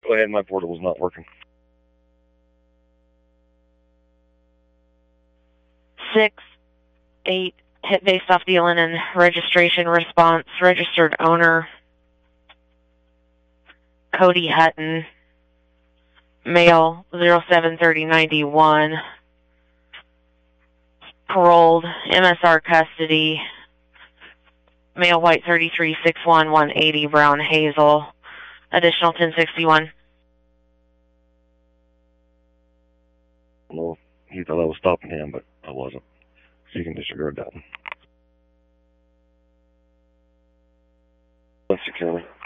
Go ahead, my portable's not working. 6-8, hit based off the Lennon registration response. Registered owner, Cody Hutton. Male, 073091. Paroled, MSR custody. Male, white, 3361, 180, brown, hazel. Additional 1061. Well, he thought I was stopping him, but I wasn't. So you can disregard that one. Securely.